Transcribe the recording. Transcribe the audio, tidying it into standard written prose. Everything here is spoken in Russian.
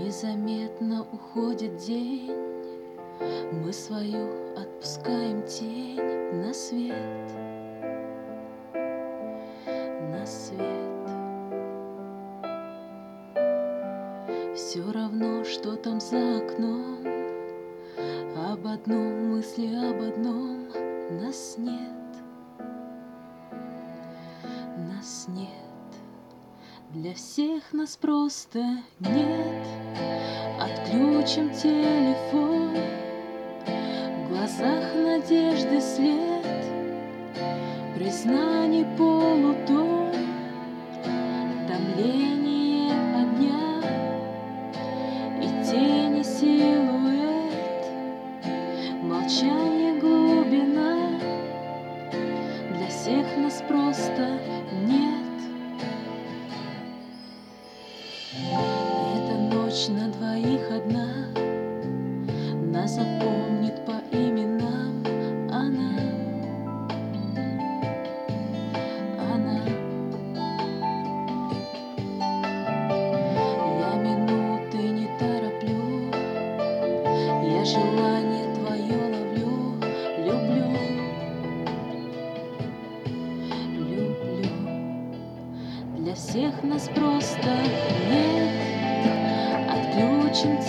Незаметно уходит день, мы свою отпускаем тень на свет, на свет. Все равно, что там за окном, об одном мысли, об одном нас нет, нас нет. Для всех нас просто нет. Отключим телефон, в глазах надежды след, признаний полутон, томление огня и тени силуэт, молчание глубина. Для всех нас просто нет. Ночь на двоих одна, нас запомнит по именам она, она. Я минуты не тороплю, я желание твое ловлю, люблю, люблю. Для всех нас просто нет. Отключим